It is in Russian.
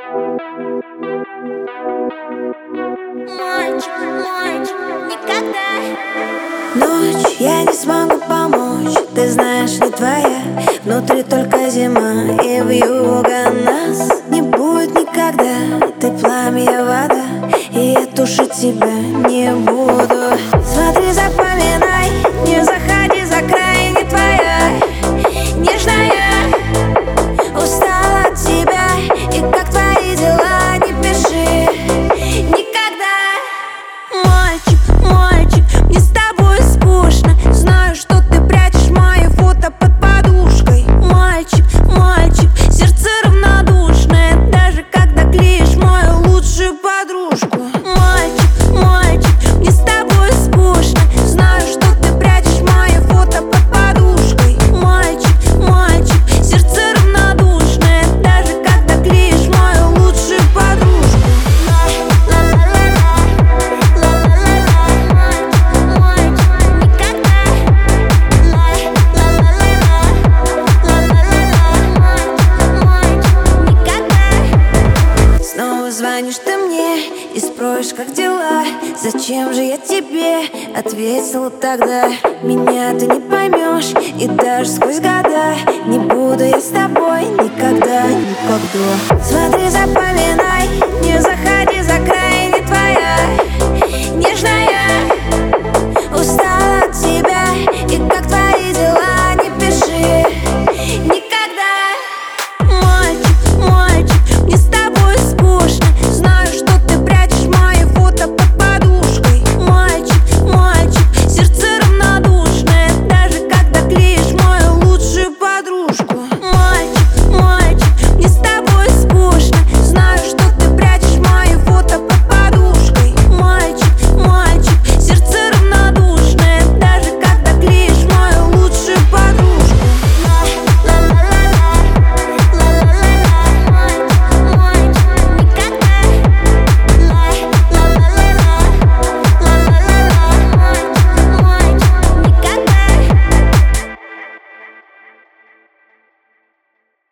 Мальчик, никогда. Ночь, я не смогу помочь, ты знаешь, не твоя. Внутри только зима и вьюга нас не будет никогда. Ты пламя, я вода, и я тушить тебя не буду. Смотри, запоминай, не заходи за край, не твоя. Нежная, устала от тебя, и как твои дела, не пиши никогда. Мальчик, мне с тобой скучно. Знаю, что ты прячешь мои фото под подушкой. Мальчик, сердце равнодушное, даже когда клеишь мою лучшую подружку. Мальчик, мне с тобой скучно. Знаю, что ты прячешь мои фото под подушкой. Мальчик, сердце равнодушное, даже когда клеишь мою лучшую подружку. Снова звонишь ты мне и спросишь, как дела. Зачем же я тебе ответила тогда? Меня ты не поймешь, и даже сквозь года не буду я с тобой никогда, никогда. Смотри, запоминай.